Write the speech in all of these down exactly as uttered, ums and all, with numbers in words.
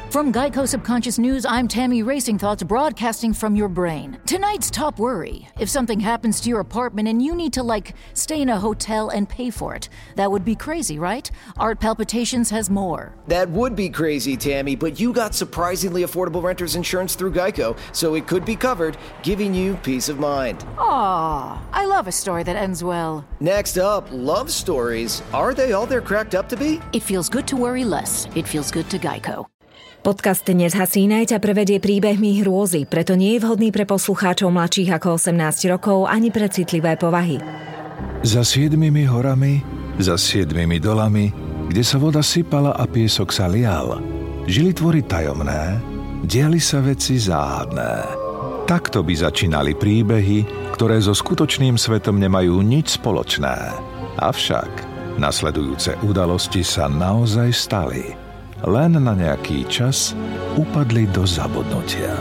From Geico Subconscious News, I'm Tammy Racing Thoughts, broadcasting from your brain. Tonight's top worry: if something happens to your apartment and you need to, like, stay in a hotel and pay for it. That would be crazy, right? Art Palpitations has more. That would be crazy, Tammy, but you got surprisingly affordable renter's insurance through Geico, so it could be covered, giving you peace of mind. Aw, I love a story that ends well. Next up, love stories. Are they all they're cracked up to be? It feels good to worry less. It feels good to Geico. Podcast Nezhasínaj ťa prevedie príbehmi hrôzy, preto nie je vhodný pre poslucháčov mladších ako osemnásť rokov ani pre citlivé povahy. Za siedmimi horami, za siedmimi dolami, kde sa voda sypala a piesok sa lial, žili tvory tajomné, diali sa veci záhadné. Takto by začínali príbehy, ktoré so skutočným svetom nemajú nič spoločné. Avšak nasledujúce udalosti sa naozaj stali. Len na nejaký čas upadli do zabudnutia.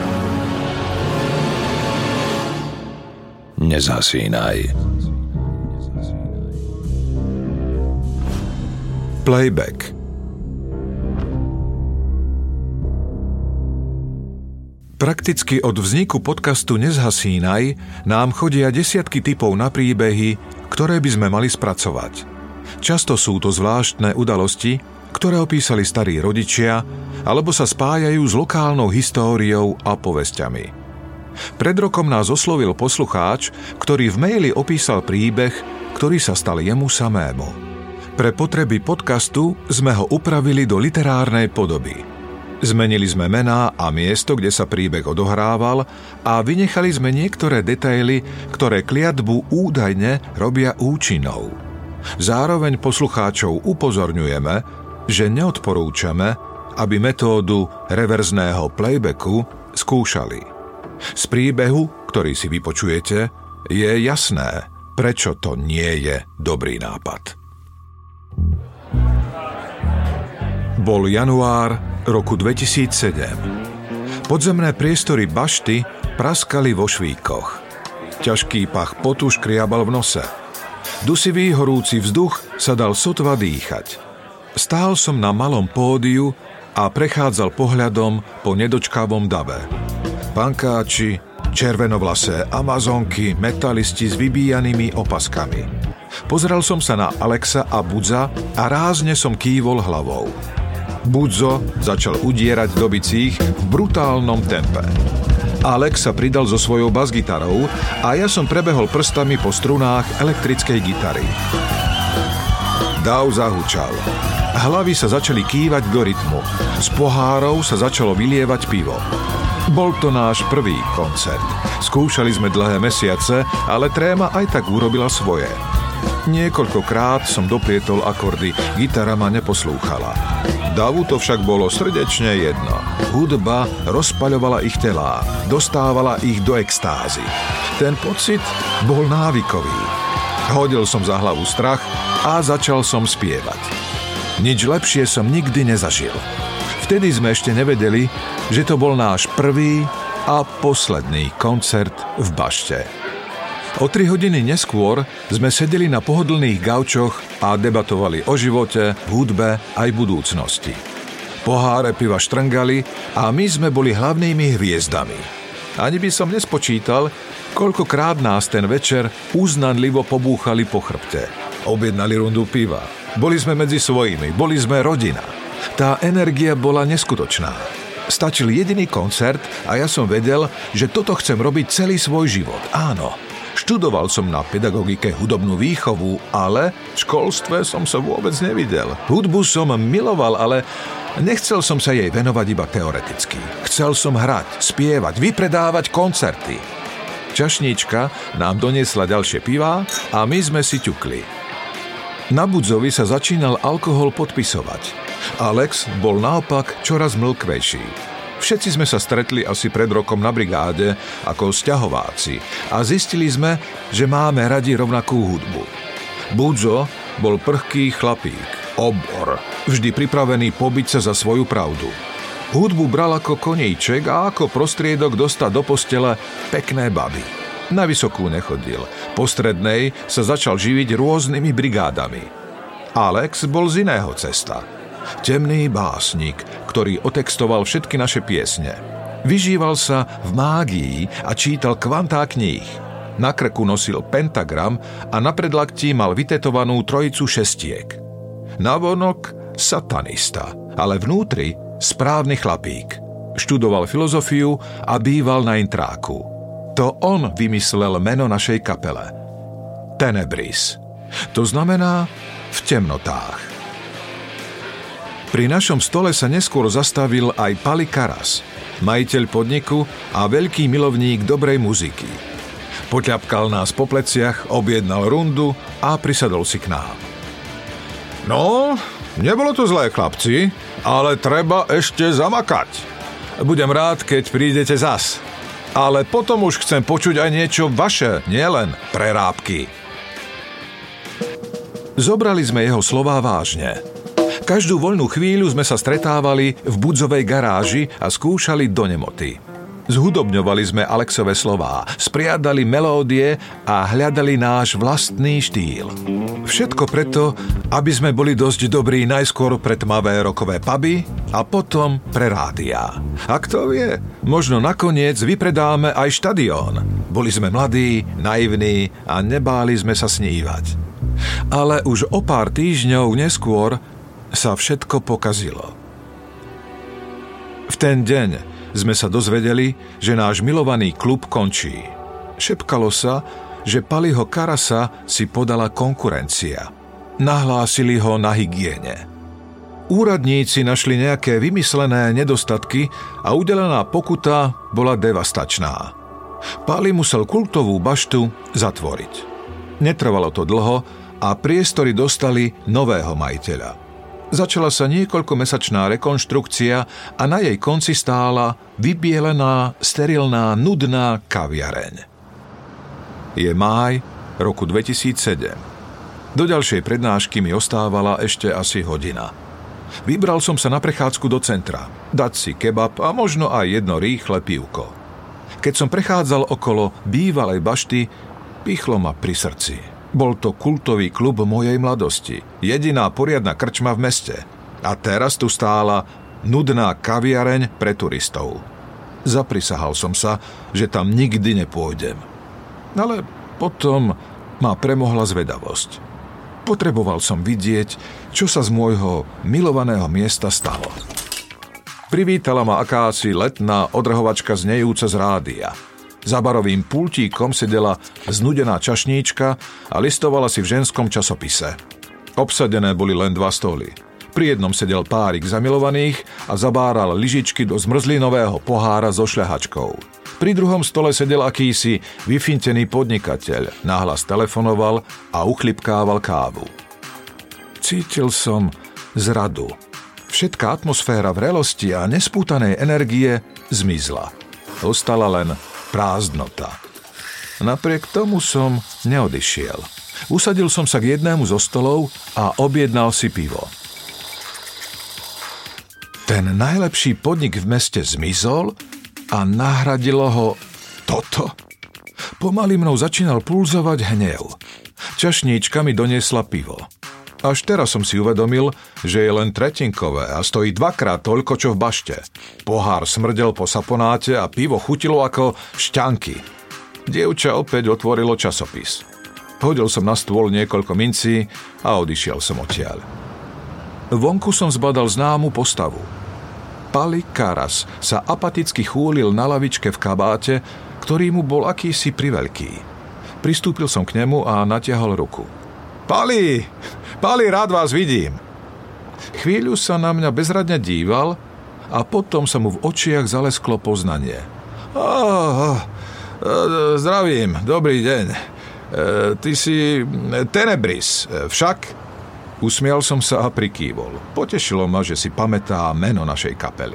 Nezhasínaj. Playback. Prakticky od vzniku podcastu Nezhasínaj nám chodia desiatky tipov na príbehy, ktoré by sme mali spracovať. Často sú to zvláštne udalosti, ktoré opísali starí rodičia, alebo sa spájajú s lokálnou históriou a povesťami. Pred rokom nás oslovil poslucháč, ktorý v maili opísal príbeh, ktorý sa stal jemu samému. Pre potreby podcastu sme ho upravili do literárnej podoby. Zmenili sme mená a miesto, kde sa príbeh odohrával, a vynechali sme niektoré detaily, ktoré kliatbu údajne robia účinnou. Zároveň poslucháčov upozorňujeme, že neodporúčame, aby metódu reverzného playbacku skúšali. Z príbehu, ktorý si vypočujete, je jasné, prečo to nie je dobrý nápad. Bol január roku dvetisícsedem. Podzemné priestory bašty praskali vo švíkoch. Ťažký pach potu škriabal v nose. Dusivý horúci vzduch sa dal sotva dýchať. Stál som na malom pódiu a prechádzal pohľadom po nedočkavom dave. Pankáči, červenovlasé amazonky, metalisti s vybíjanými opaskami. Pozrel som sa na Alexa a Budza a rázne som kývol hlavou. Budzo začal udierať do bicích v brutálnom tempe. Alex sa pridal so svojou basgitarou a ja som prebehol prstami po strunách elektrickej gitary. Dáv zahučal. Hlavy sa začali kývať do rytmu. Z pohárov sa začalo vylievať pivo. Bol to náš prvý koncert. Skúšali sme dlhé mesiace, ale tréma aj tak urobila svoje. Niekoľkokrát som doplietol akordy, gitara ma neposlúchala. Davu to však bolo srdečne jedno. Hudba rozpaľovala ich telá, dostávala ich do extázy. Ten pocit bol návykový. Hodil som za hlavu strach a začal som spievať. Nič lepšie som nikdy nezažil. Vtedy sme ešte nevedeli, že to bol náš prvý a posledný koncert v bašte. O tri hodiny neskôr sme sedeli na pohodlných gaučoch a debatovali o živote, hudbe aj budúcnosti. Poháre piva štrngali a my sme boli hlavnými hviezdami. Ani by som nespočítal, koľkokrát nás ten večer uznanlivo pobúchali po chrbte. Objednali rundu piva. Boli sme medzi svojimi, boli sme rodina. Tá energia bola neskutočná. Stačil jediný koncert a ja som vedel, že toto chcem robiť celý svoj život. Áno, študoval som na pedagogike hudobnú výchovu, ale v školstve som sa vôbec nevidel. Hudbu som miloval, ale nechcel som sa jej venovať iba teoreticky. Chcel som hrať, spievať, vypredávať koncerty. Čašníčka nám doniesla ďalšie pivá a my sme si ťukli. Na Budzovi sa začínal alkohol podpisovať. Alex bol naopak čoraz mlkvejší. Všetci sme sa stretli asi pred rokom na brigáde ako sťahováci a zistili sme, že máme radi rovnakú hudbu. Budzo bol prchký chlapík, obor, vždy pripravený pobiť sa za svoju pravdu. Hudbu bral ako koníček a ako prostriedok dostať do postele pekné baby. Na vysokú nechodil. Po strednej sa začal živiť rôznymi brigádami. Alex bol z iného cesta. Temný básnik, ktorý otextoval všetky naše piesne. Vyžíval sa v mágii a čítal kvantá kníh. Na krku nosil pentagram a na predlaktí mal vytetovanú trojicu šestiek. Navonok satanista, ale vnútri správny chlapík. Študoval filozofiu a býval na intráku. To on vymyslel meno našej kapele. Tenebris. To znamená v temnotách. Pri našom stole sa neskôr zastavil aj Pali Karas, majiteľ podniku a veľký milovník dobrej muziky. Poťapkal nás po pleciach, objednal rundu a prisadol si k nám. No, nebolo to zlé, chlapci, ale treba ešte zamakať. Budem rád, keď prídete zas. Ale potom už chcem počuť aj niečo vaše, nielen prerábky. Zobrali sme jeho slová vážne. Každú voľnú chvíľu sme sa stretávali v budzovej garáži a skúšali do nemoty. Zhudobňovali sme Alexove slová, spriadali melódie a hľadali náš vlastný štýl. Všetko preto, aby sme boli dosť dobrí najskôr pre tmavé rokové puby a potom pre rádia. A kto vie, možno nakoniec vypredáme aj štadión. Boli sme mladí, naivní a nebáli sme sa snívať. Ale už o pár týždňov neskôr sa všetko pokazilo. V ten deň sme sa dozvedeli, že náš milovaný klub končí. Šepkalo sa, že Paliho Karasa si podala konkurencia. Nahlásili ho na hygiene. Úradníci našli nejaké vymyslené nedostatky a udelená pokuta bola devastačná. Pali musel kultovú baštu zatvoriť. Netrvalo to dlho a priestory dostali nového majiteľa. Začala sa niekoľkomesačná rekonštrukcia a na jej konci stála vybielená, sterilná, nudná kaviareň. Je máj roku dvetisícsedem. Do ďalšej prednášky mi ostávala ešte asi hodina. Vybral som sa na prechádzku do centra, dať si kebab a možno aj jedno rýchle pivko. Keď som prechádzal okolo bývalej bašty, pichlo ma pri srdci. Bol to kultový klub mojej mladosti, jediná poriadna krčma v meste. A teraz tu stála nudná kaviareň pre turistov. Zaprisahal som sa, že tam nikdy nepôjdem. Ale potom ma premohla zvedavosť. Potreboval som vidieť, čo sa z môjho milovaného miesta stalo. Privítala ma akási letná odrhovačka znejúca z rádia. Za barovým pultíkom sedela znudená čašníčka a listovala si v ženskom časopise. Obsadené boli len dva stoly. Pri jednom sedel párik zamilovaných a zabáral lyžičky do zmrzlinového pohára so šľahačkou. Pri druhom stole sedel akýsi vyfintený podnikateľ, nahlas telefonoval a uchlipkával kávu. Cítil som zradu. Všetká atmosféra vrelosti a nespútanej energie zmizla. Ostala len prázdnota. Napriek tomu som neodišiel. Usadil som sa k jednému zo stolov a objednal si pivo. Ten najlepší podnik v meste zmizol a nahradilo ho toto. Pomaly mnou začínal pulzovať hnev. Čašníčka mi doniesla pivo. Až teraz som si uvedomil, že je len tretinkové a stojí dvakrát toľko, čo v bašte. Pohár smrdel po saponáte a pivo chutilo ako šťanky. Dievča opäť otvorilo časopis. Hodil som na stôl niekoľko mincí a odišiel som odtiaľ. Vonku som zbadal známu postavu. Pali Karas sa apaticky chúlil na lavičke v kabáte, ktorý mu bol akýsi priveľký. Pristúpil som k nemu a natiahol ruku. Pali! Pali, rád vás vidím. Chvíľu sa na mňa bezradne díval a potom sa mu v očiach zalesklo poznanie. Oh, zdravím, dobrý deň. Ty si Tenebris, však? Usmial som sa a prikývol. Potešilo ma, že si pamätá meno našej kapely.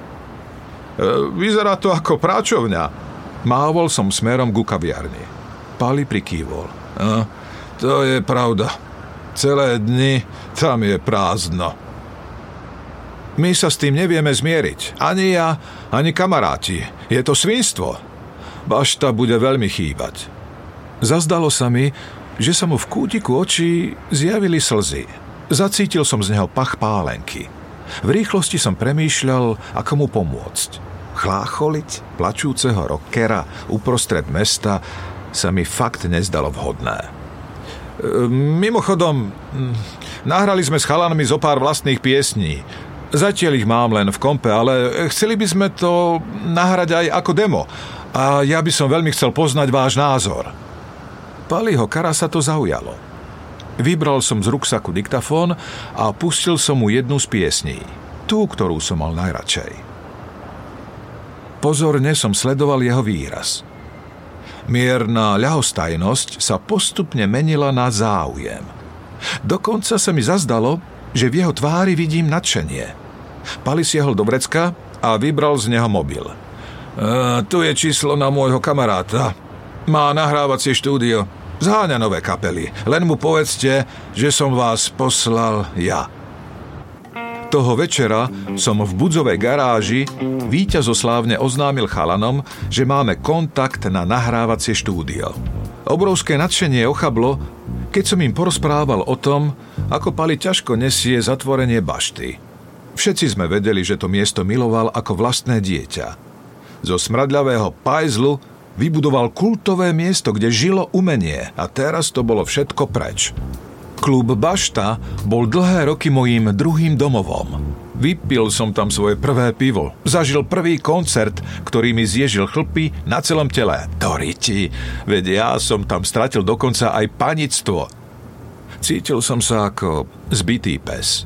Vyzerá to ako práčovňa. Mávol som smerom ku kaviarni. Pali prikývol. No, to je pravda. Celé dni tam je prázdno. My sa s tým nevieme zmieriť. Ani ja, ani kamaráti. Je to svinstvo. Bašta bude veľmi chýbať. Zazdalo sa mi, že sa mu v kútiku očí zjavili slzy. Zacítil som z neho pach pálenky. V rýchlosti som premýšľal, ako mu pomôcť. Chlácholiť plačúceho rockera uprostred mesta sa mi fakt nezdalo vhodné. E, mimochodom, nahrali sme s chalanmi zo pár vlastných piesní. Zatiaľ ich mám len v kompe, ale chceli by sme to nahrať aj ako demo. A ja by som veľmi chcel poznať váš názor. Paliho Karasa to zaujalo. Vybral som z ruksaku diktafón a pustil som mu jednu z piesní. Tú, ktorú som mal najradšej. Pozorne som sledoval jeho výraz. Mierna ľahostajnosť sa postupne menila na záujem. Dokonca sa mi zazdalo, že v jeho tvári vidím nadšenie. Pali siahol do vrecka a vybral z neho mobil. E, tu je číslo na môjho kamaráta. Má nahrávacie štúdio. Zháňa nové kapely. Len mu povedzte, že som vás poslal ja. Toho večera som v Budzovej garáži víťazoslávne oznámil chalanom, že máme kontakt na nahrávacie štúdio. Obrovské nadšenie ochablo, keď som im porozprával o tom, ako Pali ťažko nesie zatvorenie bašty. Všetci sme vedeli, že to miesto miloval ako vlastné dieťa. Zo smradľavého pajzlu vybudoval kultové miesto, kde žilo umenie a teraz to bolo všetko preč. Klub Bašta bol dlhé roky mojím druhým domovom. Vypil som tam svoje prvé pivo, zažil prvý koncert, ktorý mi zježil chlpy na celom tele. Doriti, veď ja som tam stratil dokonca aj panictvo. Cítil som sa ako zbitý pes.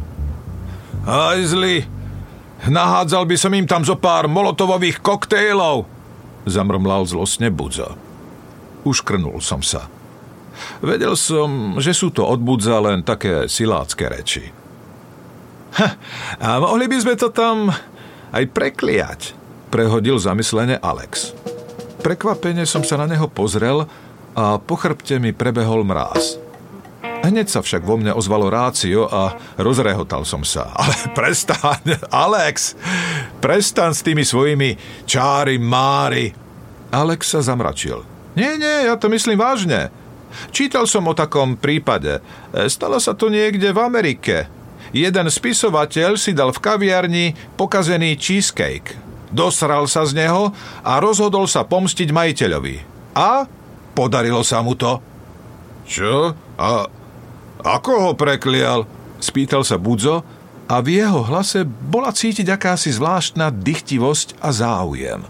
Hajzli, nahádzal by som im tam zo pár molotovových koktejlov, zamrmlal zlostne Budzo. Uškrnul som sa. Vedel som, že sú to od Budza len také silácké reči. Ha, a mohli by sme to tam aj prekliať, prehodil zamyslene Alex. Prekvapene som sa na neho pozrel a po chrbte mi prebehol mráz. Hneď sa však vo mne ozvalo rácio a rozrehotal som sa. Ale prestaň, Alex! Prestaň s tými svojimi čári mári. Alex sa zamračil. Nie, nie, ja to myslím vážne. Čítal som o takom prípade. Stalo sa to niekde v Amerike. Jeden spisovateľ si dal v kaviarni pokazený cheesecake. Dosral sa z neho a rozhodol sa pomstiť majiteľovi. A podarilo sa mu to. Čo? A ako ho preklial? Spýtal sa Budzo a v jeho hlase bola cítiť akási zvláštna dychtivosť a záujem.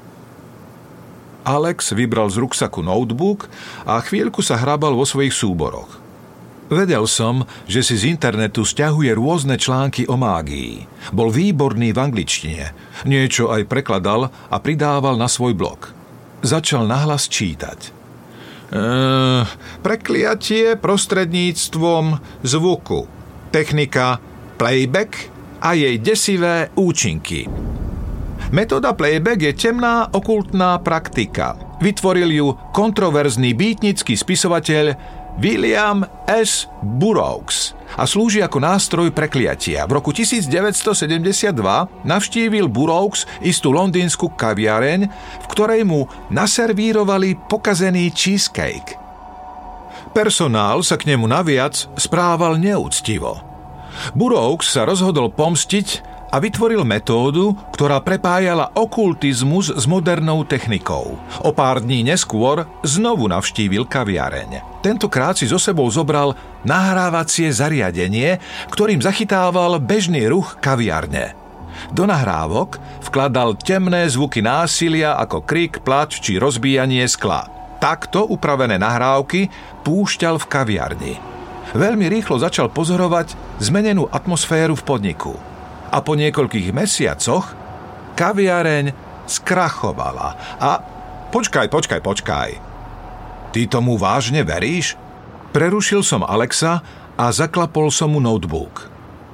Alex vybral z ruksaku notebook a chvíľku sa hrabal vo svojich súboroch. Vedel som, že si z internetu sťahuje rôzne články o mágii. Bol výborný v angličtine. Niečo aj prekladal a pridával na svoj blog. Začal nahlas čítať. Uh, prekliatie prostredníctvom zvuku, technika playback a jej desivé účinky. Metóda playback je temná okultná praktika. Vytvoril ju kontroverzný býtnický spisovateľ William S. Burroughs a slúži ako nástroj prekliatia. V roku devätnásťstosedemdesiatdva navštívil Burroughs istú londýnsku kaviareň, v ktorej mu naservírovali pokazený cheesecake. Personál sa k nemu naviac správal neúctivo. Burroughs sa rozhodol pomstiť a vytvoril metódu, ktorá prepájala okultizmus s modernou technikou. O pár dní neskôr znovu navštívil kaviareň. Tentokrát si so sebou zobral nahrávacie zariadenie, ktorým zachytával bežný ruch kaviarne. Do nahrávok vkladal temné zvuky násilia ako krik, plač či rozbíjanie skla. Takto upravené nahrávky púšťal v kaviarni. Veľmi rýchlo začal pozorovať zmenenú atmosféru v podniku. A po niekoľkých mesiacoch kaviareň skrachovala. A počkaj, počkaj, počkaj. Ty tomu vážne veríš? Prerušil som Alexa a zaklapol som mu notebook.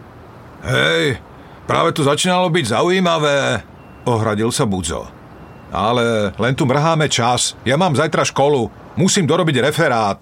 Hej, práve to začínalo byť zaujímavé, ohradil sa Budzo. Ale len tu mrháme čas. Ja mám zajtra školu. Musím dorobiť referát.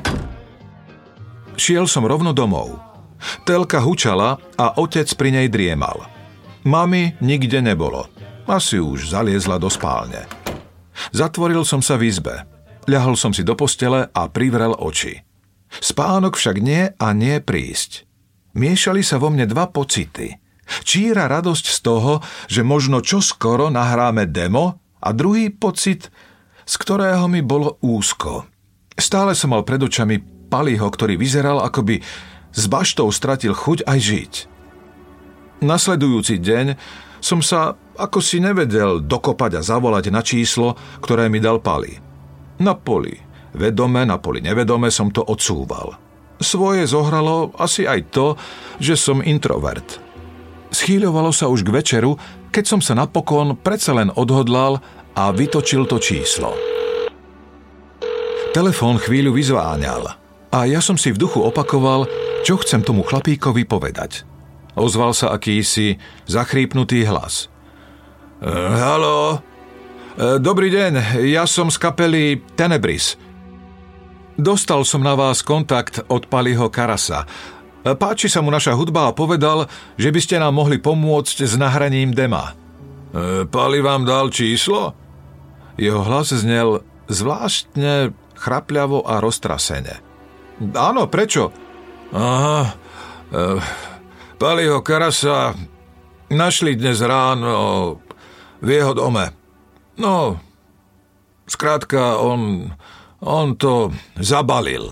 Šiel som rovno domov. Telka hučala a otec pri nej driemal. Mami nikde nebolo. Asi už zaliezla do spálne. Zatvoril som sa v izbe. Ľahol som si do postele a privrel oči. Spánok však nie a nie prísť. Miešali sa vo mne dva pocity. Číra radosť z toho, že možno čoskoro nahráme demo, a druhý pocit, z ktorého mi bolo úzko. Stále som mal pred očami Paliho, ktorý vyzeral, ako by s baštou stratil chuť aj žiť. Nasledujúci deň som sa ako si nevedel dokopať a zavolať na číslo, ktoré mi dal Pali. Na poli vedome, na poli nevedome som to odsúval. Svoje zohralo asi aj to, že som introvert. Schýľovalo sa už k večeru, keď som sa napokon predsa len odhodlal a vytočil to číslo. Telefón chvíľu vyzváňal a ja som si v duchu opakoval, čo chcem tomu chlapíkovi povedať. Ozval sa akýsi zachrípnutý hlas. E, haló? E, dobrý deň, ja som z kapely Tenebris. Dostal som na vás kontakt od Paliho Karasa. Páči sa mu naša hudba a povedal, že by ste nám mohli pomôcť s nahraním dema. E, Pali vám dal číslo? Jeho hlas znel zvláštne chrapľavo a roztrasene. Áno, prečo? Aha, e, Paliho Karasa našli dnes ráno v jeho dome. No, skrátka, on... On to zabalil.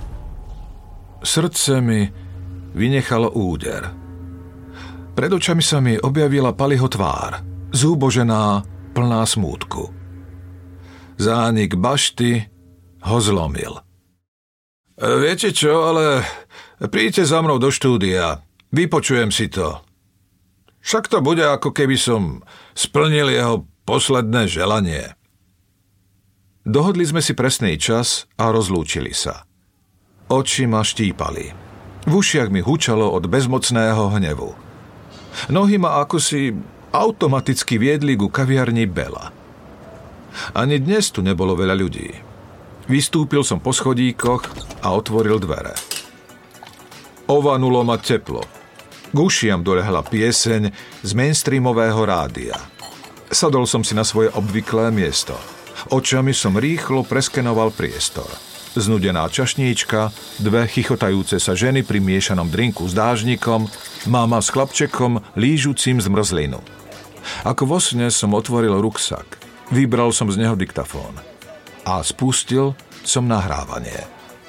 Srdce mi vynechalo úder. Pred očami sa mi objavila Paliho tvár, zúbožená, plná smútku. Zánik bašty ho zlomil. Viete čo, ale príďte za mnou do štúdia, vypočujem si to. Však to bude, ako keby som splnil jeho posledné želanie. Dohodli sme si presný čas a rozlúčili sa. Oči ma štípali. V ušiach mi hučalo od bezmocného hnevu. Nohy ma akosi automaticky viedli ku kaviarni Bela. Ani dnes tu nebolo veľa ľudí. Vystúpil som po schodíkoch a otvoril dvere. Ovanulo ma teplo. K ušiam dolehla pieseň z mainstreamového rádia. Sadol som si na svoje obvyklé miesto. Očami som rýchlo preskenoval priestor. Znudená čašníčka, dve chichotajúce sa ženy pri miešanom drinku s dážnikom, mama s chlapčekom lížucím zmrzlinu. Ako vo sne som otvoril ruksak, vybral som z neho diktafón a spustil som nahrávanie.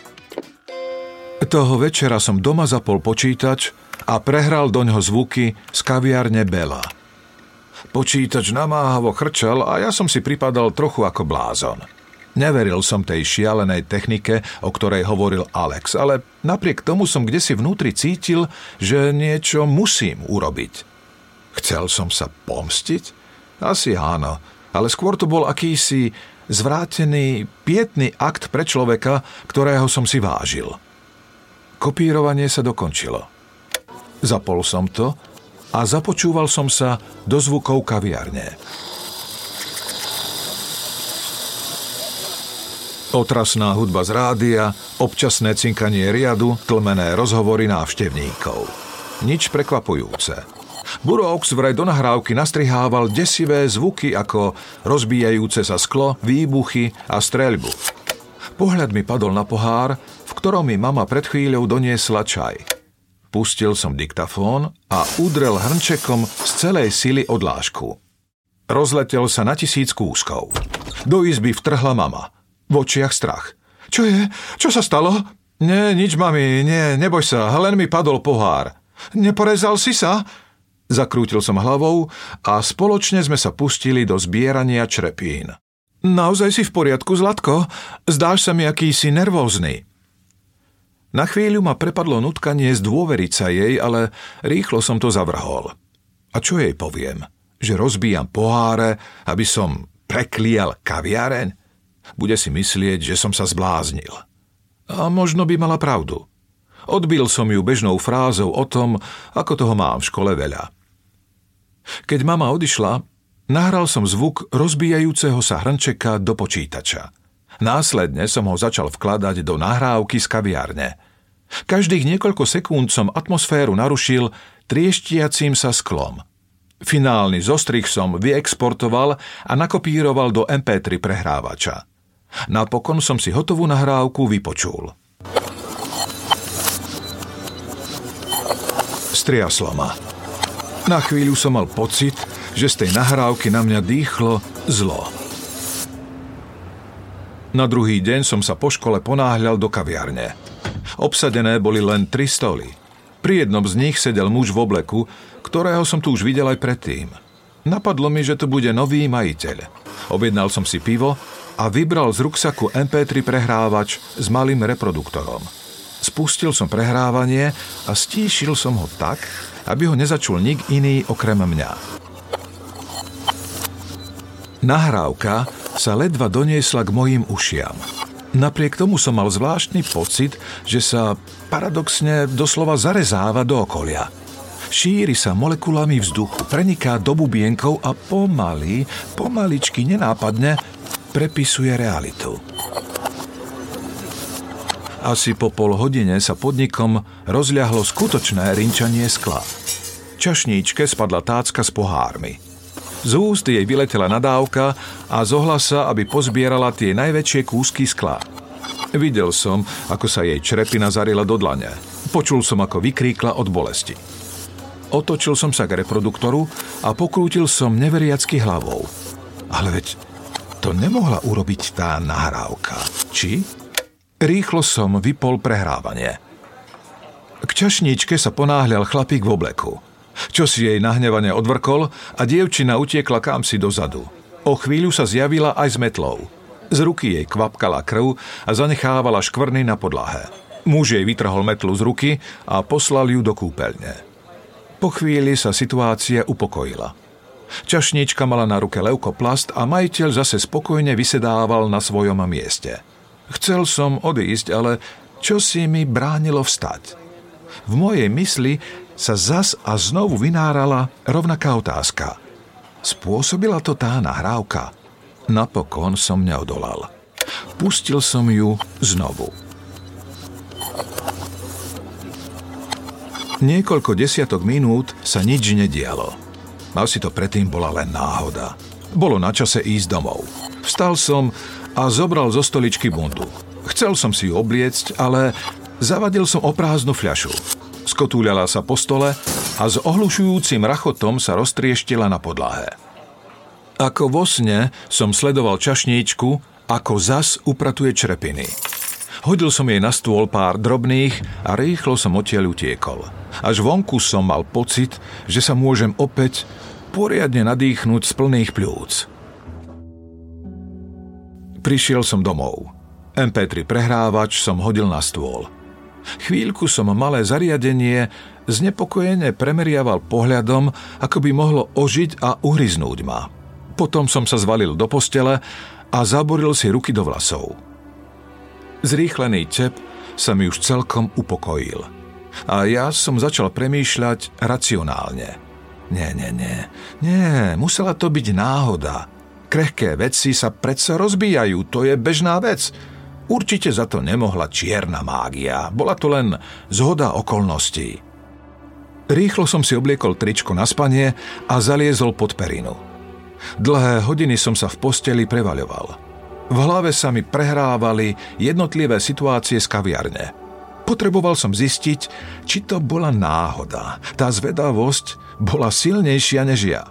Toho večera som doma zapol počítač a prehral doňho zvuky z kaviárne Bela. Počítač namáhavo chrčal a ja som si pripadal trochu ako blázon. Neveril som tej šialenej technike, o ktorej hovoril Alex, ale napriek tomu som kdesi vnútri cítil, že niečo musím urobiť. Chcel som sa pomstiť? Asi áno, ale skôr to bol akýsi zvrátený, pietný akt pre človeka, ktorého som si vážil. Kopírovanie sa dokončilo. Zapol som to a započúval som sa do zvukov kaviarne. Otrasná hudba z rádia, občasné cinkanie riadu, tlmené rozhovory návštevníkov. Nič prekvapujúce. Buraux vraj do nahrávky nastrihával desivé zvuky ako rozbíjajúce sa sklo, výbuchy a streľbu. Pohľad mi padol na pohár, v ktorom mi mama pred chvíľou doniesla čaj. Pustil som diktafón a udrel hrnčekom z celej sily odlášku. Rozletel sa na tisíc kúskov. Do izby vtrhla mama. V očiach strach. Čo je? Čo sa stalo? Nie, nič, mami, nie, neboj sa, len mi padol pohár. Neporezal si sa? Zakrútil som hlavou a spoločne sme sa pustili do zbierania črepín. Naozaj si v poriadku, Zlatko? Zdáš sa mi akýsi nervózny. Na chvíľu ma prepadlo nutkanie zdôveriť sa jej, ale rýchlo som to zavrhol. A čo jej poviem? Že rozbíjam poháre, aby som preklial kaviareň? Bude si myslieť, že som sa zbláznil. A možno by mala pravdu. Odbil som ju bežnou frázou o tom, ako toho mám v škole veľa. Keď mama odišla, nahral som zvuk rozbíjajúceho sa hrnčeka do počítača. Následne som ho začal vkladať do nahrávky z kaviárne. Každých niekoľko sekúnd som atmosféru narušil trieštiacím sa sklom. Finálny zostrih som vyexportoval a nakopíroval do em pé tri prehrávača. Napokon som si hotovú nahrávku vypočul. Striaslo ma. Na chvíľu som mal pocit, že z tej nahrávky na mňa dýchlo zlo. Na druhý deň som sa po škole ponáhľal do kaviarne. Obsadené boli len tri stoly. Pri jednom z nich sedel muž v obleku, ktorého som tu už videl aj predtým. Napadlo mi, že to bude nový majiteľ. Objednal som si pivo a vybral z ruksaku em pé tri prehrávač s malým reproduktorom. Spustil som prehrávanie a stíšil som ho tak, aby ho nezačul nik iný okrem mňa. Nahrávka sa ledva doniesla k mojim ušiam. Napriek tomu som mal zvláštny pocit, že sa paradoxne doslova zarezáva do okolia. Šíri sa molekulami vzduchu, preniká do bubienkov a pomaly, pomaličky, nenápadne prepisuje realitu. Asi po pol hodine sa podnikom rozľahlo skutočné rinčanie skla. Čašníčke spadla tácka s pohármi. Z úst jej vyletela nadávka a zohlasa, aby pozbierala tie najväčšie kúsky skla. Videl som, ako sa jej črepina zarila do dlane. Počul som, ako vykríkla od bolesti. Otočil som sa k reproduktoru a pokrútil som neveriacky hlavou. Ale veď to nemohla urobiť tá nahrávka, či? Rýchlo som vypol prehrávanie. K čašníčke sa ponáhľal chlapík v obleku. Čo si jej nahnevane odvrkol a dievčina utiekla kamsi dozadu. O chvíľu sa zjavila aj s metlou. Z ruky jej kvapkala krv a zanechávala škvrny na podlahe. Muž jej vytrhol metlu z ruky a poslal ju do kúpeľne. Po chvíli sa situácia upokojila. Čašníčka mala na ruke leukoplast a majiteľ zase spokojne vysedával na svojom mieste. Chcel som odísť, ale čo si mi bránilo vstať? V mojej mysli sa zas a znovu vynárala rovnaká otázka. Spôsobila to tá nahrávka? Napokon som neodolal. Pustil som ju znovu. Niekoľko desiatok minút sa nič nedialo. Asi to predtým bola len náhoda. Bolo na čase ísť domov. Vstal som a zobral zo stoličky bundu. Chcel som si ju obliecť, ale zavadil som o prázdnu fľašu. Skotúľala sa po stole a s ohlušujúcim rachotom sa roztrieštila na podlahe. Ako vo sne som sledoval čašníčku, ako zas upratuje črepiny. Hodil som jej na stôl pár drobných a rýchlo som odtiaľ utiekol. Až vonku som mal pocit, že sa môžem opäť poriadne nadýchnuť z plných pľúc. Prišiel som domov. em pé tri prehrávač som hodil na stôl. Chvíľku som malé zariadenie znepokojene premeriaval pohľadom, ako by mohlo ožiť a uhryznúť ma. Potom som sa zvalil do postele a zaboril si ruky do vlasov. Zrýchlený tep sa mi už celkom upokojil. A ja som začal premýšľať racionálne. Nie, nie, nie. Nie, musela to byť náhoda. Krehké veci sa predsa rozbijajú, to je bežná vec. Určite za to nemohla čierna mágia. Bola to len zhoda okolností. Rýchlo som si obliekol tričko na spanie a zaliezol pod perinu. Dlhé hodiny som sa v posteli prevaľoval. V hlave sa mi prehrávali jednotlivé situácie z kaviarne. Potreboval som zistiť, či to bola náhoda. Tá zvedavosť bola silnejšia než ja.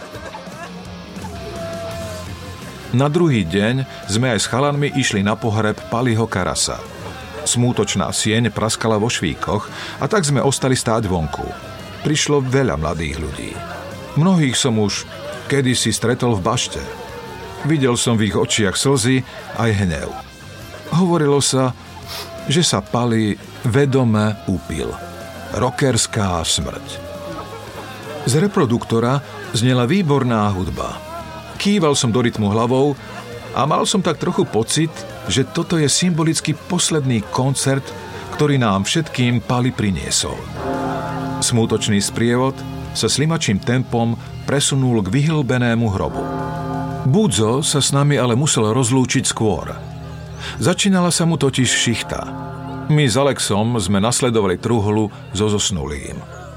Na druhý deň sme aj s chalanmi išli na pohreb Paliho Karasa. Smútočná sieň praskala vo švíkoch a tak sme ostali stáť vonku. Prišlo veľa mladých ľudí. Mnohých som už kedysi stretol v bašte. Videl som v ich očiach slzy aj hnev. Hovorilo sa, že sa Pali vedome upil. Rockerská smrť. Z reproduktora znela výborná hudba. Kýval som do rytmu hlavou a mal som tak trochu pocit, že toto je symbolicky posledný koncert, ktorý nám všetkým Pali priniesol. Smútočný sprievod sa slimačím tempom presunul k vyhlbenému hrobu. Budzo sa s nami ale musel rozlúčiť skôr. Začínala sa mu totiž šichta. My s Alexom sme nasledovali truhlu so zosnulým.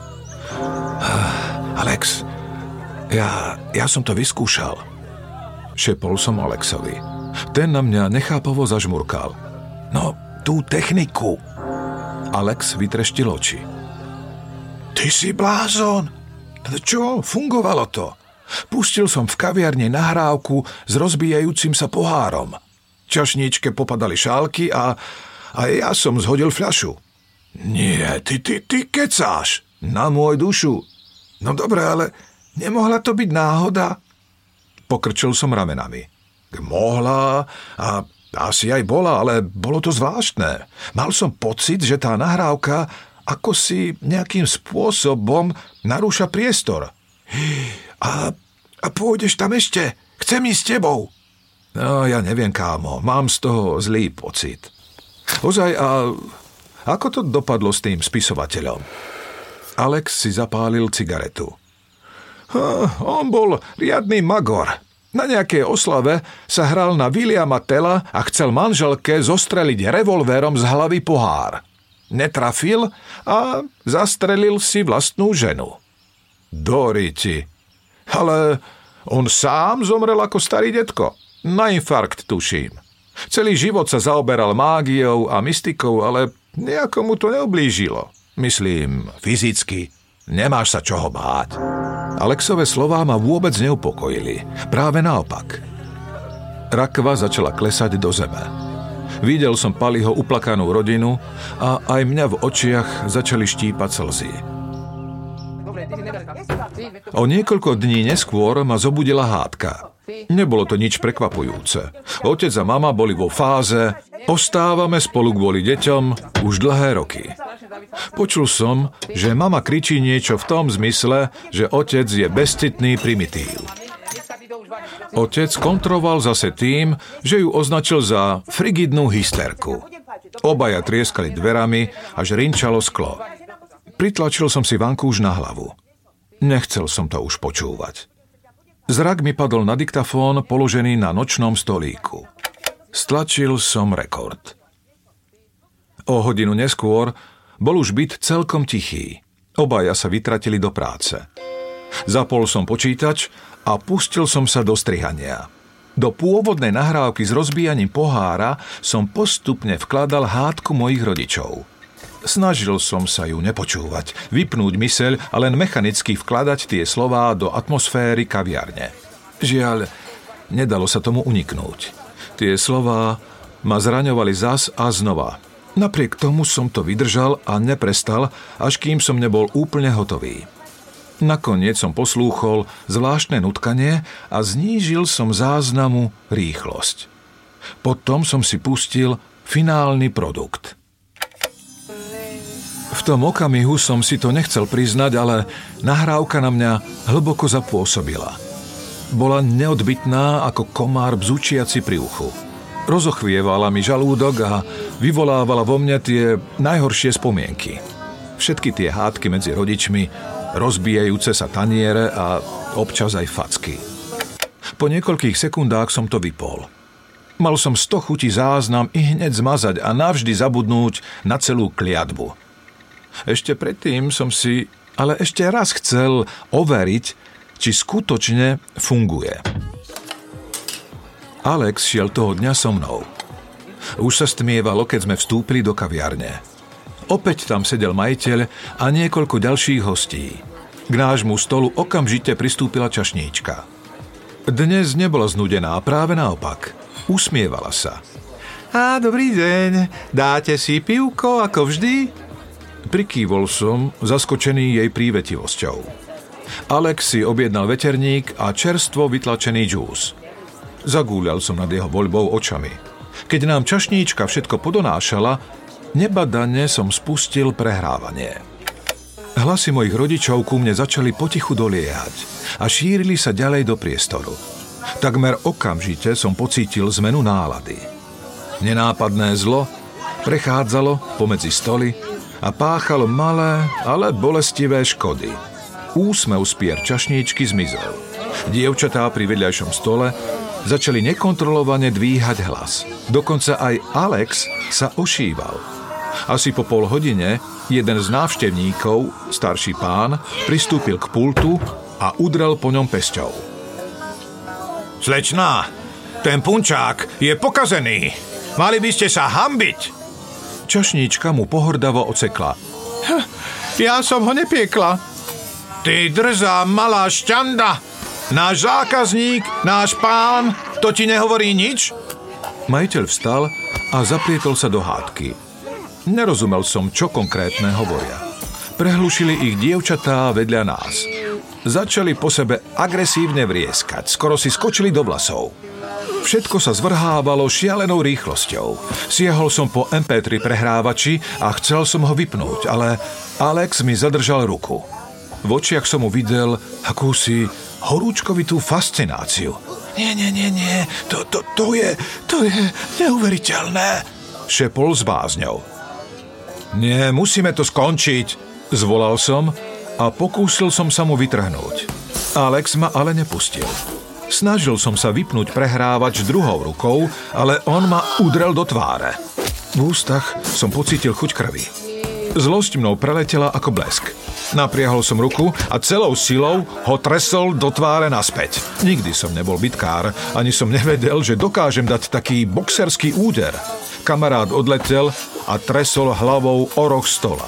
Alex, ja, ja som to vyskúšal. Šepol som Alexovi. Ten na mňa nechápavo zažmurkal. No, tú techniku. Alex vytreštil oči. Ty si blázon. Čo? Fungovalo to. Pustil som v kaviarni nahrávku s rozbijajúcim sa pohárom. Čašníčke popadali šálky a, a ja som zhodil fľašu. Nie, ty, ty, ty kecáš. Na môj dušu. No dobre, ale nemohla to byť náhoda? Pokrčil som ramenami. Mohla a asi aj bola, ale bolo to zvláštne. Mal som pocit, že tá nahrávka ako si nejakým spôsobom narúša priestor. A, a pôjdeš tam ešte? Chcem ísť s tebou. No, ja neviem, kámo. Mám z toho zlý pocit. Ozaj, a ako to dopadlo s tým spisovateľom? Alex si zapálil cigaretu. Ha, on bol riadny magor. Na nejakej oslave sa hral na Williama Tella a chcel manželke zostreliť revolverom z hlavy pohár. Netrafil a zastrelil si vlastnú ženu. Doriti. Ale on sám zomrel ako starý detko. Na infarkt, tuším. Celý život sa zaoberal mágiou a mystikou, ale nejako mu to neublížilo. Myslím, fyzicky. Nemáš sa čoho báť. Alexové slová ma vôbec neupokojili. Práve naopak. Rakva začala klesať do zeme. Videl som Paliho uplakanú rodinu a aj mňa v očiach začali štípať slzy. O niekoľko dní neskôr ma zobudila hádka. Nebolo to nič prekvapujúce. Otec a mama boli vo fáze ostávame spolu kvôli deťom už dlhé roky. Počul som, že mama kričí niečo v tom zmysle, že otec je bezcitný primitív. Otec kontroval zase tým, že ju označil za frigidnú hysterku. Obaja trieskali dverami, až rinčalo sklo. Pritlačil som si vankúš na hlavu. Nechcel som to už počúvať. Zrak mi padol na diktafón položený na nočnom stolíku. Stlačil som rekord. O hodinu neskôr bol už byt celkom tichý. Obaja sa vytratili do práce. Zapol som počítač a pustil som sa do strihania. Do pôvodnej nahrávky s rozbíjaním pohára som postupne vkladal hádku mojich rodičov. Snažil som sa ju nepočúvať, vypnúť myseľ a len mechanicky vkladať tie slová do atmosféry kaviarne. Žiaľ, nedalo sa tomu uniknúť. Tie slová ma zraňovali zas a znova. Napriek tomu som to vydržal a neprestal, až kým som nebol úplne hotový. Nakoniec som poslúchol zvláštne nutkanie a znížil som záznamu rýchlosť. Potom som si pustil finálny produkt. V tom okamihu som si to nechcel priznať, ale nahrávka na mňa hlboko zapôsobila. Bola neodbytná ako komár bzučiaci pri uchu. Rozochvievala mi žalúdok a vyvolávala vo mne tie najhoršie spomienky. Všetky tie hádky medzi rodičmi, rozbijajúce sa taniere a občas aj facky. Po niekoľkých sekundách som to vypol. Mal som sto chutí záznam i hneď zmazať a navždy zabudnúť na celú kliatbu. Ešte predtým som si ale ešte raz chcel overiť, či skutočne funguje. Alex šiel toho dňa so mnou. Už sa stmievalo, keď sme vstúpili do kaviarne. Opäť tam sedel majiteľ a niekoľko ďalších hostí. K nášmu stolu okamžite pristúpila čašníčka. Dnes nebola znudená, práve naopak. Usmievala sa. Á, dobrý deň, dáte si pivko ako vždy? Prikývol som, zaskočený jej prívetivosťou. Alex si objednal veterník a čerstvo vytlačený džús. Zagúľal som nad jeho voľbou očami. Keď nám čašníčka všetko podonášala, nebadane som spustil prehrávanie. Hlasy mojich rodičov ku mne začali potichu doliehať a šírili sa ďalej do priestoru. Takmer okamžite som pocítil zmenu nálady. Nenápadné zlo prechádzalo pomedzi stoly a páchalo malé, ale bolestivé škody. Úsmev z pier čašníčky zmizol. Dievčatá pri vedľajšom stole začali nekontrolovane dvíhať hlas. Dokonca aj Alex sa ošíval. Asi po pol hodine jeden z návštevníkov, starší pán, pristúpil k pultu a udrel po ňom pesťou. Slečná, ten punčák je pokazený. Mali by ste sa hanbiť. Čašníčka mu pohrdavo ocekla. Ja som ho nepiekla. Ty drzá malá šťanda. Náš zákazník, náš pán, to ti nehovorí nič? Majiteľ vstal a zaplietol sa do hádky. Nerozumel som, čo konkrétne hovoria. Prehlušili ich dievčatá vedľa nás. Začali po sebe agresívne vrieskať, skoro si skočili do vlasov. Všetko sa zvrhávalo šialenou rýchlosťou. Siahol som po em pé tri prehrávači a chcel som ho vypnúť, ale Alex mi zadržal ruku. V očiach som mu videl akúsi horúčkovitú fascináciu. Nie, nie, nie, nie, to, to, to je, to je neuveriteľné, šepol s bázňou. Nie, musíme to skončiť, zvolal som a pokúsil som sa mu vytrhnúť. Alex ma ale nepustil. Snažil som sa vypnúť prehrávač druhou rukou, ale on ma udrel do tváre. V ústach som pocítil chuť krvi. Zlosť mnou preletela ako blesk. Napriahol som ruku a celou silou ho tresol do tváre naspäť. Nikdy som nebol bitkár, ani som nevedel, že dokážem dať taký boxerský úder. Kamarát odletel a tresol hlavou o roh stola.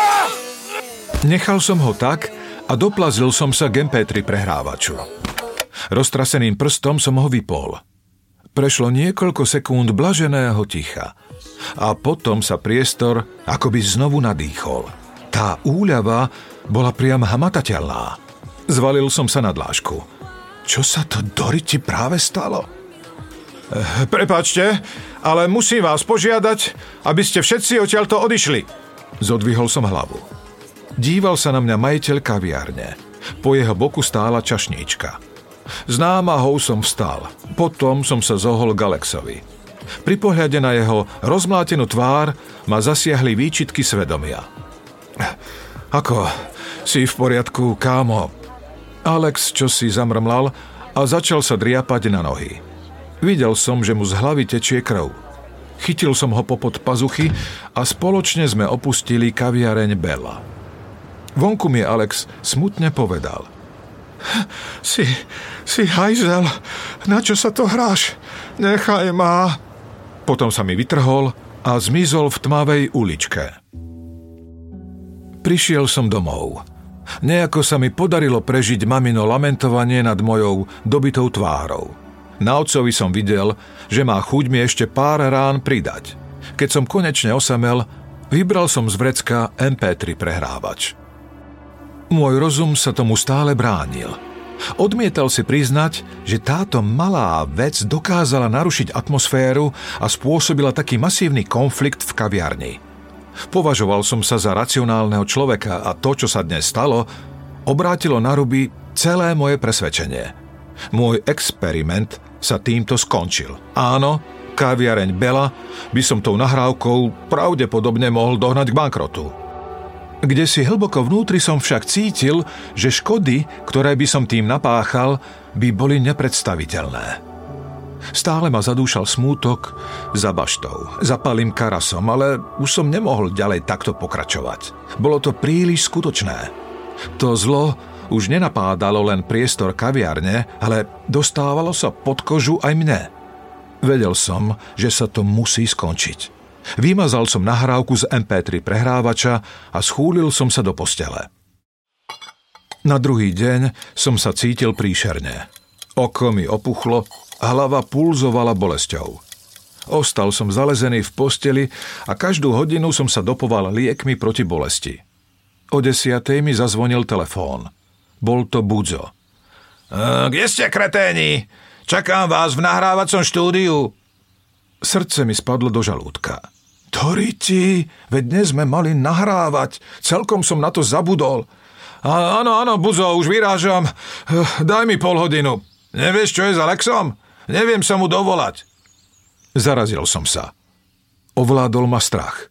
Nechal som ho tak a doplazil som sa k em pé tri prehrávaču. Roztraseným prstom som ho vypol. Prešlo niekoľko sekúnd blaženého ticha. A potom sa priestor akoby znovu nadýchol. Tá úľava bola priam hmatateľná. Zvalil som sa na dlášku. Čo sa to Doriti práve stalo? E, prepáčte, ale musím vás požiadať, aby ste všetci odtiaľto odišli. Zodvihol som hlavu. Díval sa na mňa majiteľ kaviárne. Po jeho boku stála čašníčka. S námahou som vstal. Potom som sa zohol k Alexovi. Pri pohľade na jeho rozmlátenú tvár ma zasiahli výčitky svedomia. Ako? Si v poriadku, kámo? Alex čosi zamrmlal a začal sa driapať na nohy. Videl som, že mu z hlavy tečie krv. Chytil som ho popod pazuchy a spoločne sme opustili kaviareň Bella. Vonku mi Alex smutne povedal. Si, si hajzel, na čo sa to hráš? Nechaj ma. Potom sa mi vytrhol a zmizol v tmavej uličke. Prišiel som domov. Nejako sa mi podarilo prežiť mamino lamentovanie nad mojou dobitou tvárou. Na otcovi som videl, že má chuť mi ešte pár rán pridať. Keď som konečne osamel, vybral som z vrecka em pé tri prehrávač. Môj rozum sa tomu stále bránil. Odmietal si priznať, že táto malá vec dokázala narušiť atmosféru a spôsobila taký masívny konflikt v kaviarni. Považoval som sa za racionálneho človeka a to, čo sa dnes stalo, obrátilo na ruby celé moje presvedčenie. Môj experiment sa týmto skončil. Áno, kaviareň Bella by som tou nahrávkou pravdepodobne mohol dohnať k bankrotu. Kdesi hlboko vnútri som však cítil, že škody, ktoré by som tým napáchal, by boli nepredstaviteľné. Stále ma zadúšal smútok za baštou, za palým karasom, ale už som nemohol ďalej takto pokračovať. Bolo to príliš skutočné. To zlo už nenapádalo len priestor kaviarne, ale dostávalo sa pod kožu aj mne. Vedel som, že sa to musí skončiť. Vymazal som nahrávku z em pé tri prehrávača a schúlil som sa do postele. Na druhý deň som sa cítil príšerne. Oko mi opuchlo, hlava pulzovala bolesťou. Ostal som zalezený v posteli a každú hodinu som sa dopoval liekmi proti bolesti. O desiatej mi zazvonil telefón. Bol to Budzo. E, kde ste, kreténi? Čakám vás v nahrávacom štúdiu. Srdce mi spadlo do žalúdka. Doriti, veď dnes sme mali nahrávať. Celkom som na to zabudol. A, áno, áno, Buzo, už vyrážam. Daj mi pol hodinu. Nevieš, čo je s Alexom? Neviem sa mu dovolať. Zarazil som sa. Ovládol ma strach.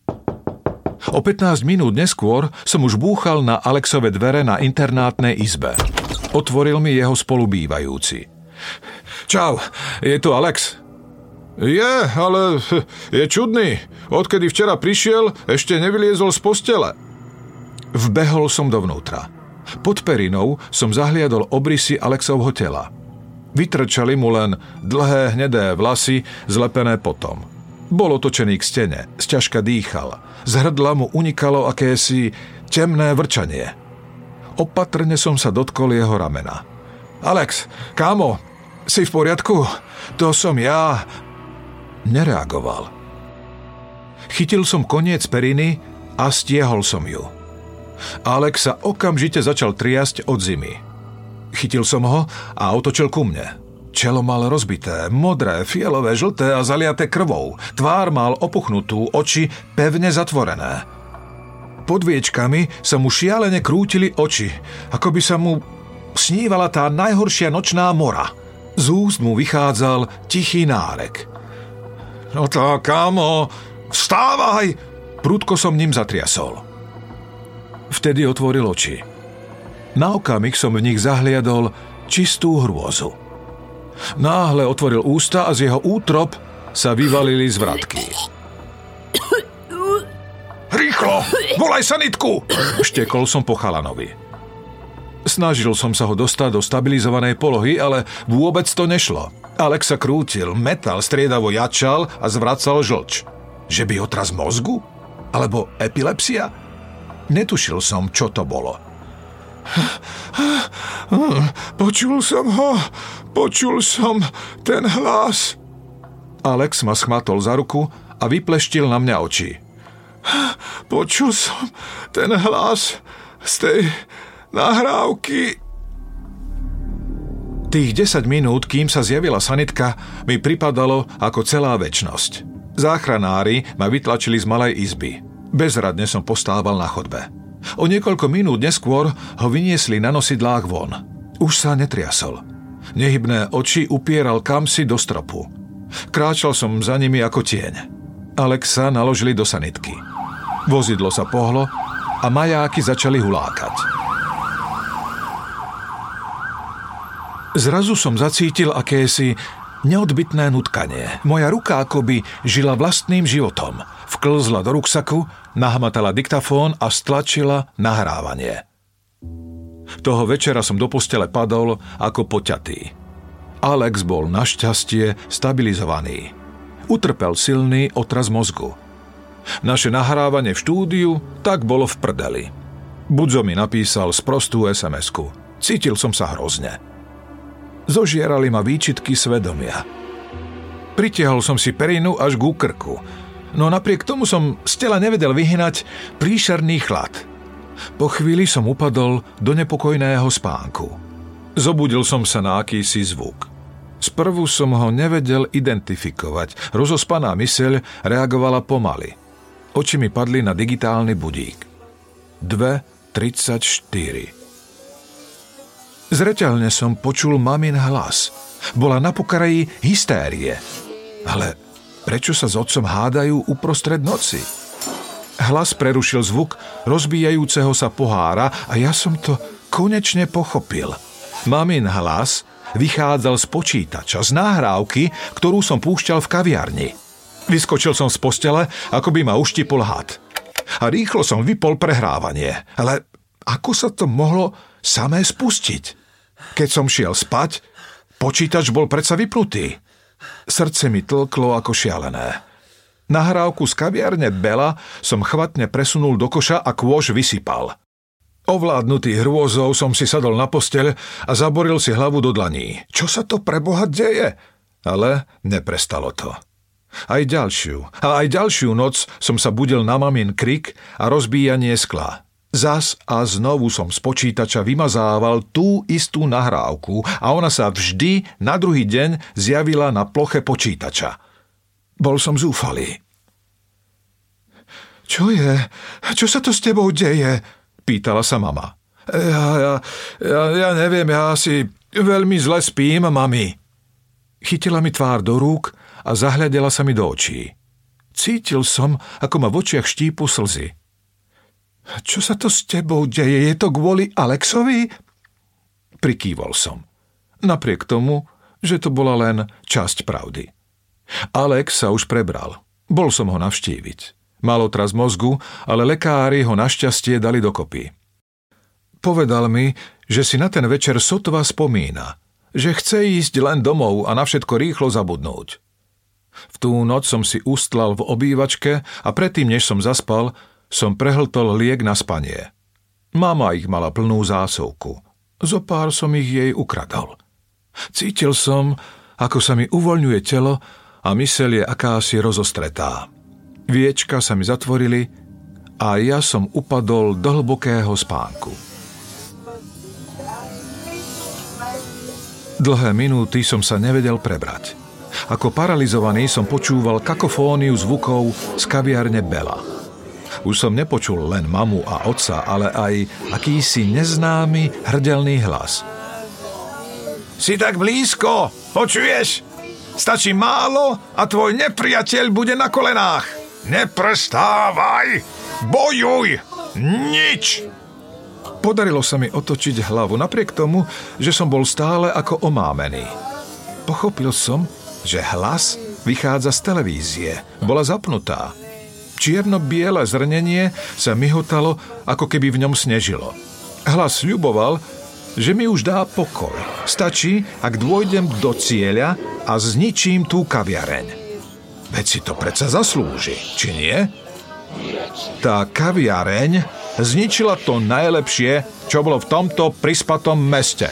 O pätnásť minút neskôr som už búchal na Alexove dvere na internátnej izbe. Otvoril mi jeho spolubývajúci. Čau, je tu Alex? Je, ale je čudný. Odkedy včera prišiel, ešte nevyliezol z postele. Vbehol som dovnútra. Pod perinou som zahliadol obrysy Alexovho tela. Vytrčali mu len dlhé hnedé vlasy, zlepené potom. Bol otočený k stene, sťažka dýchal. Z hrdla mu unikalo akési temné vrčanie. Opatrne som sa dotkol jeho ramena. Alex, kámo, si v poriadku? To som ja. Nereagoval. Chytil som koniec periny a stiehol som ju. Alex sa okamžite začal triasť od zimy. Chytil som ho a otočil ku mne. Čelo mal rozbité, modré, fialové, žlté a zaliaté krvou. Tvár mal opuchnutú, oči pevne zatvorené. Pod viečkami sa mu šialene krútili oči, ako by sa mu snívala tá najhoršia nočná mora. Z úst mu vychádzal tichý nárek. No tá, kámo, vstávaj! Prudko som ním zatriasol. Vtedy otvoril oči. Na okamih som v nich zahliadol čistú hrôzu. Náhle otvoril ústa a z jeho útrop sa vyvalili zvratky. Rýchlo! Volaj sanitku! Štekol som po chalanovi. Snažil som sa ho dostať do stabilizovanej polohy, ale vôbec to nešlo. Alex sa krútil, metal, striedavo jačal a zvracal žlč. Že by otraz mozgu? Alebo epilepsia? Netušil som, čo to bolo. Počul som ho, počul som ten hlas. Alex ma schmatol za ruku a vypleštil na mňa oči. Počul som ten hlas z tej nahrávky. Tých desať minút, kým sa zjavila sanitka, mi pripadalo ako celá večnosť. Záchranári ma vytlačili z malej izby. Bezradne som postával na chodbe. O niekoľko minút neskôr ho vyniesli na nosidlách von. Už sa netriasol. Nehybné oči upieral kamsi do stropu. Kráčal som za nimi ako tieň. Alexa naložili do sanitky. Vozidlo sa pohlo a majáky začali hulákať. Zrazu som zacítil akési neodbytné nutkanie. Moja ruka akoby žila vlastným životom. Vklzla do ruksaku, nahmatala diktafón a stlačila nahrávanie. Toho večera som do postele padol ako poťatý. Alex bol našťastie stabilizovaný. Utrpel silný otraz mozgu. Naše nahrávanie v štúdiu tak bolo v prdeli. Budzo mi napísal sprostú es em esku. Cítil som sa hrozne. Zožierali ma výčitky svedomia. Pritiahol som si perinu až ku krku, no napriek tomu som z tela nevedel vyhnať príšerný chlad. Po chvíli som upadol do nepokojného spánku. Zobudil som sa na akýsi zvuk. Sprvu som ho nevedel identifikovať. Rozospaná myseľ reagovala pomaly. Oči mi padli na digitálny budík. dve tridsaťštyri. Zreteľne som počul mamin hlas. Bola na pokraji hystérie. Ale prečo sa s otcom hádajú uprostred noci? Hlas prerušil zvuk rozbíjajúceho sa pohára a ja som to konečne pochopil. Mamin hlas vychádzal z počítača, z nahrávky, ktorú som púšťal v kaviarni. Vyskočil som z postele, ako by ma uštipol had. A rýchlo som vypol prehrávanie. Ale ako sa to mohlo samé spustiť? Keď som šiel spať, počítač bol predsa vypnutý. Srdce mi tlklo ako šialené. Nahrávku z kaviarne Bela som chvatne presunul do koša a kôž vysypal. Ovládnutý hrôzou som si sadol na posteľ a zaboril si hlavu do dlaní. Čo sa to pre Boha deje? Ale neprestalo to. Aj ďalšiu, a aj ďalšiu noc som sa budil na mamin krik a rozbíjanie skla. Zas a znovu som z počítača vymazával tú istú nahrávku a ona sa vždy na druhý deň zjavila na ploche počítača. Bol som zúfalý. Čo je? Čo sa to s tebou deje? Pýtala sa mama. Ja, ja, ja, ja neviem, ja si veľmi zle spím, mami. Chytila mi tvár do rúk a zahľadela sa mi do očí. Cítil som, ako ma v očiach štípu slzy. Čo sa to s tebou deje? Je to kvôli Alexovi? Prikývol som. Napriek tomu, že to bola len časť pravdy. Alex sa už prebral. Bol som ho navštíviť. Mal otraz mozgu, ale lekári ho našťastie dali dokopy. Povedal mi, že si na ten večer sotva spomína, že chce ísť len domov a na všetko rýchlo zabudnúť. V tú noc som si ustlal v obývačke a predtým, než som zaspal, som prehltol liek na spanie. Mama ich mala plnú zásuvku. Zo pár som ich jej ukradol. Cítil som, ako sa mi uvoľňuje telo a myseľ je akási rozostretá. Viečka sa mi zatvorili a ja som upadol do hlbokého spánku. Dlhé minúty som sa nevedel prebrať. Ako paralizovaný som počúval kakofóniu zvukov z kaviárne Bela. Už som nepočul len mamu a otca, ale aj akýsi neznámy hrdelný hlas. Si tak blízko, počuješ? Stačí málo a tvoj nepriateľ bude na kolenách. Neprestávaj! Bojuj! Nič! Podarilo sa mi otočiť hlavu napriek tomu, že som bol stále ako omámený. Pochopil som, že hlas vychádza z televízie. Bola zapnutá. Čierno-biele zrnenie sa mihotalo, ako keby v ňom snežilo. Hlas sľuboval, že mi už dá pokoj. Stačí, ak dôjdem do cieľa a zničím tú kaviareň. Veď si to predsa zaslúži, či nie? Tá kaviareň zničila to najlepšie, čo bolo v tomto prispatom meste.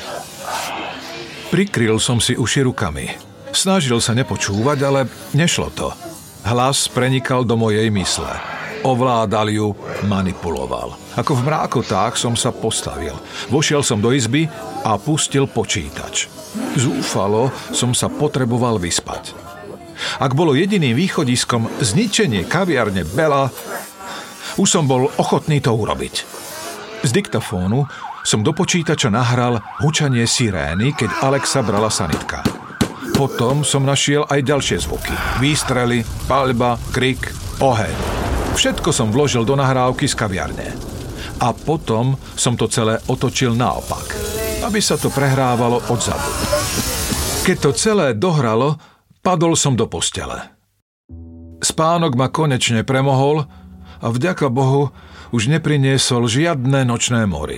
Prikryl som si uši rukami. Snažil sa nepočúvať, ale nešlo to. Hlas prenikal do mojej mysle. Ovládal ju, manipuloval. Ako v mrákotách som sa postavil. Vošiel som do izby a pustil počítač. Zúfalo som sa potreboval vyspať. Ak bolo jediným východiskom zničenie kaviarne Bela, už som bol ochotný to urobiť. Z diktafónu som do počítača nahral hučanie sirény, keď Alexa brala sanitka. Potom som našiel aj ďalšie zvuky. Výstrely, paľba, krik, oheň. Všetko som vložil do nahrávky z kaviarne. A potom som to celé otočil naopak, aby sa to prehrávalo odzadu. Keď to celé dohralo, padol som do postele. Spánok ma konečne premohol a vďaka Bohu už nepriniesol žiadne nočné mory.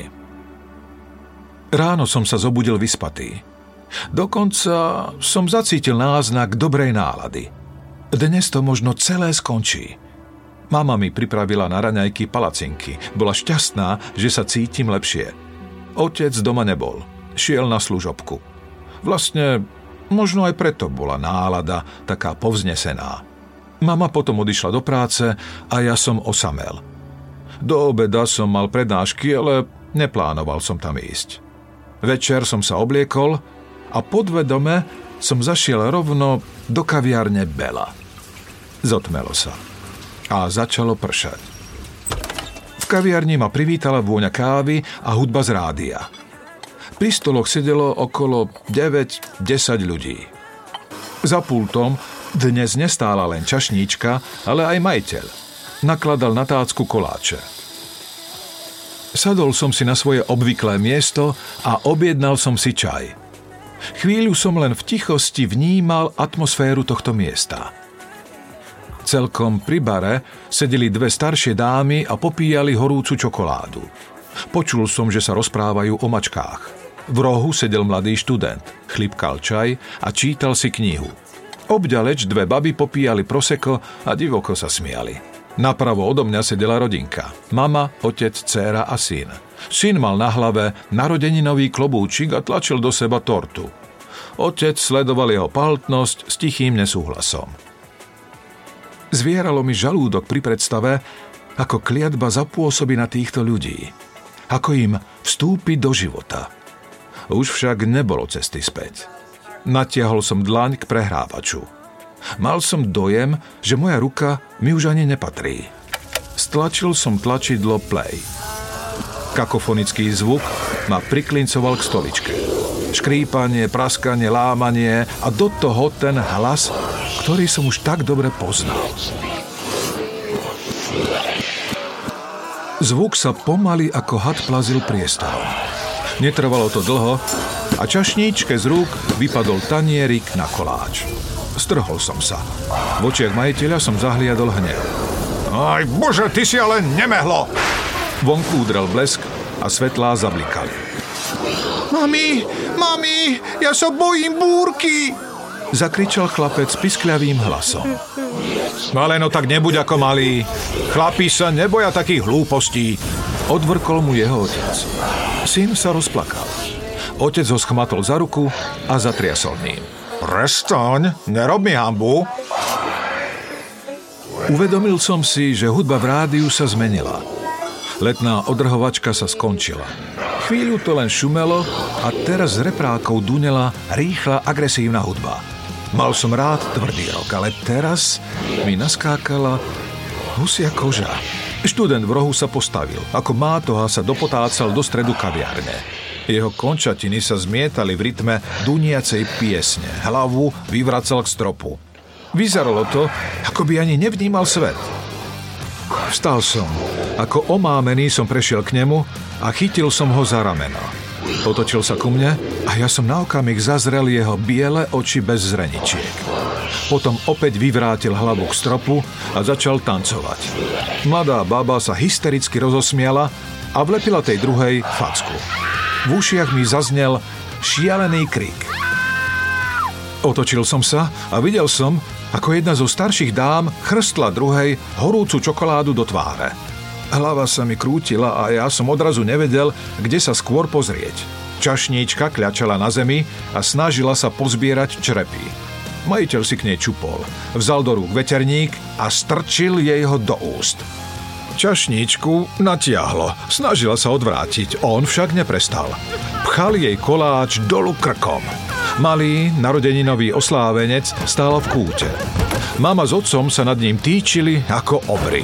Ráno som sa zobudil vyspatý. Dokonca som zacítil náznak dobrej nálady. Dnes to možno celé skončí. Mama mi pripravila na raňajky palacinky. Bola šťastná, že sa cítim lepšie. Otec doma nebol. Šiel na služobku. Vlastne, možno aj preto bola nálada taká povznesená. Mama potom odišla do práce a ja som osamel. Do obeda som mal prednášky, ale neplánoval som tam ísť. Večer som sa obliekol a podvedome som zašiel rovno do kaviárne Bela. Zotmelo sa a začalo pršať. V kaviarni ma privítala vôňa kávy a hudba z rádia. Pri stoloch sedelo okolo deväť desať ľudí. Za pultom dnes nestála len čašníčka, ale aj majiteľ. Nakladal na tácku koláče. Sadol som si na svoje obvyklé miesto a objednal som si čaj. Chvíľu som len v tichosti vnímal atmosféru tohto miesta. Celkom pri bare sedeli dve staršie dámy a popíjali horúcu čokoládu. Počul som, že sa rozprávajú o mačkách. V rohu sedel mladý študent, chlipkal čaj a čítal si knihu. Obďaleč dve baby popíjali prosecco a divoko sa smiali. Napravo odo mňa sedela rodinka. Mama, otec, dcéra a syn. Syn mal na hlave narodeninový klobúčik a tlačil do seba tortu. Otec sledoval jeho paltnosť s tichým nesúhlasom. Zvieralo mi žalúdok pri predstave, ako kliatba zapôsobí na týchto ľudí. Ako im vstúpi do života. Už však nebolo cesty späť. Natiahol som dlaň k prehrávaču. Mal som dojem, že moja ruka mi už ani nepatrí. Stlačil som tlačidlo play. Kakofonický zvuk ma priklincoval k stoličke. Škrípanie, praskanie, lámanie a do toho ten hlas, ktorý som už tak dobre poznal. Zvuk sa pomaly ako had plazil priestorom. Netrvalo to dlho a čašníčke z rúk vypadol tanierik na koláč. Strhol som sa. V očiach majiteľa som zahliadol hnev. Aj bože, ty si ale nemehlo! Vonku udrel blesk a svetlá zablikali. Mami, mami, ja sa bojím búrky! zakričal chlapec piskľavým hlasom. Ale no tak nebuď ako malý. Chlapi sa neboja takých hlúpostí. Odvrkol mu jeho otec. Syn sa rozplakal. Otec ho schmatol za ruku a zatriasol ním. Prestaň, nerob mi hanbu. Uvedomil som si, že hudba v rádiu sa zmenila. Letná odrhovačka sa skončila. Chvíľu to len šumelo a teraz z reprákov dunela rýchla agresívna hudba. Mal som rád tvrdý rok, ale teraz mi naskákala husia koža. Študent v rohu sa postavil. Ako mátoha sa dopotácal do stredu kaviárne. Jeho končatiny sa zmietali v rytme duniacej piesne. Hlavu vyvracal k stropu. Vyzeralo to, ako by ani nevnímal svet. Vstal som. Ako omámený som prešiel k nemu a chytil som ho za rameno. Otočil sa ku mne a ja som na okamih zazrel jeho biele oči bez zreničiek. Potom opäť vyvrátil hlavu k stropu a začal tancovať. Mladá baba sa hystericky rozosmiala a vlepila tej druhej facku. V ušiach mi zaznel šialený krik. Otočil som sa a videl som, ako jedna zo starších dám chrstla druhej horúcu čokoládu do tváre. Hlava sa mi krútila a ja som odrazu nevedel, kde sa skôr pozrieť. Čašníčka kľačala na zemi a snažila sa pozbierať črepy. Majiteľ si k nej čupol, vzal do rúk veterník a strčil jej ho do úst. Čašníčku natiahlo, snažila sa odvrátiť, on však neprestal. Pchal jej koláč dolu krkom. Malý narodeninový oslávenec stál v kúte. Mama s otcom sa nad ním týčili ako obry.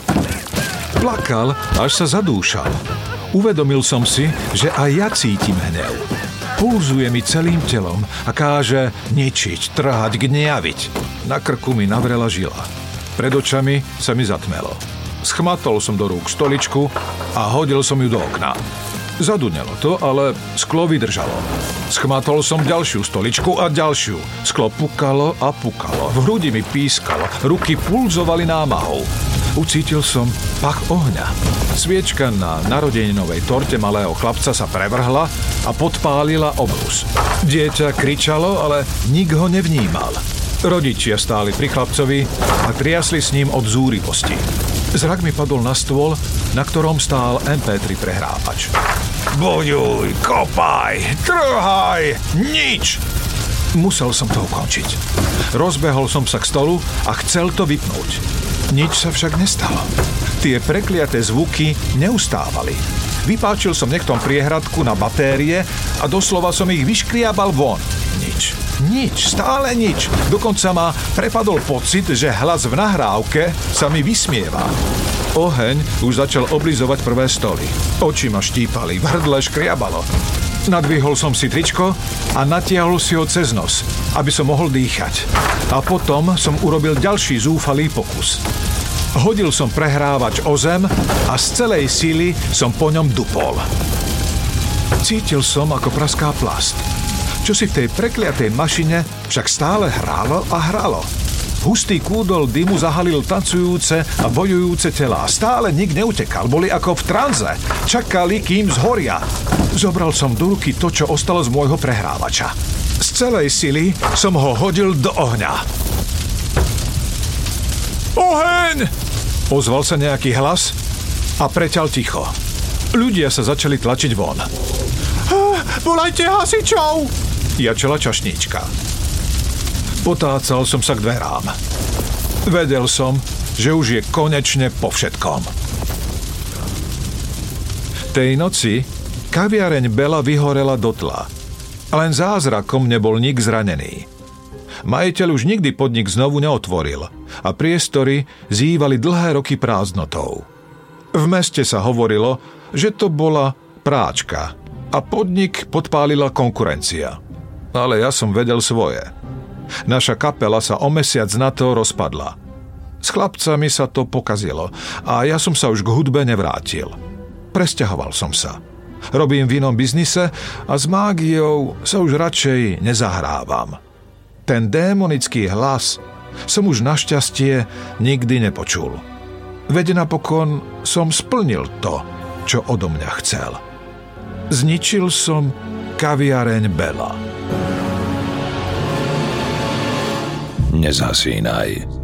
Plakal, až sa zadúšal. Uvedomil som si, že aj ja cítim hnev. Pulzuje mi celým telom a káže ničiť, trhať, gniaviť. Na krku mi navrela žila. Pred očami sa mi zatmelo. Schmatol som do rúk stoličku a hodil som ju do okna. Zadunelo to, ale sklo vydržalo. Schmatol som ďalšiu stoličku a ďalšiu. Sklo pukalo a pukalo. V hrudi mi pískalo. Ruky pulzovali námahou. Ucítil som pach ohňa. Sviečka na narodeninovej torte malého chlapca sa prevrhla a podpálila obrus. Dieťa kričalo, ale nik ho nevnímal. Rodičia stáli pri chlapcovi a triasli s ním od zúrivosti. Zrak mi padol na stôl, na ktorom stál em pé tri prehrávač. Bojuj, kopaj, trhaj, nič! Musel som to ukončiť. Rozbehol som sa k stolu a chcel to vypnúť. Nič sa však nestalo. Tie prekliaté zvuky neustávali. Vypáčil som nechtom priehradku na batérie a doslova som ich vyškriabal von. Nič. Nič, stále nič. Dokonca ma prepadol pocit, že hlas v nahrávke sa mi vysmieva. Oheň už začal oblizovať prvé stoly. Oči ma štípali, v hrdle škriabalo. Nadvihol som si tričko a natiahol si ho cez nos, aby som mohol dýchať. A potom som urobil ďalší zúfalý pokus. Hodil som prehrávač o zem a z celej síly som po ňom dupol. Cítil som, ako praská plast. Čo si v tej prekliatej mašine však stále hrálo a hralo. Hustý kúdol dymu zahalil tancujúce a bojujúce telá. Stále nik neutekal, boli ako v tranze. Čakali, kým zhoria. Zobral som do ruky to, čo ostalo z môjho prehrávača. Z celej sily som ho hodil do ohňa. Oheň! Ozval sa nejaký hlas a preťal ticho. Ľudia sa začali tlačiť von. Volajte hasičov! Jačela čašníčka. Potácal som sa k dverám. Vedel som, že už je konečne po všetkom. Tej noci kaviareň Bela vyhorela dotla. Len zázrakom nebol nik zranený. Majiteľ už nikdy podnik znovu neotvoril a priestory zývali dlhé roky prázdnotou. V meste sa hovorilo, že to bola práčka a podnik podpálila konkurencia. Ale ja som vedel svoje. Naša kapela sa o mesiac na to rozpadla. S chlapcami sa to pokazilo a ja som sa už k hudbe nevrátil. Presťahoval som sa. Robím v inom biznise a s mágiou sa už radšej nezahrávam. Ten démonický hlas som už našťastie nikdy nepočul. Veď napokon som splnil to, čo odo mňa chcel. Zničil som kaviareň Bela. nezhasínaj.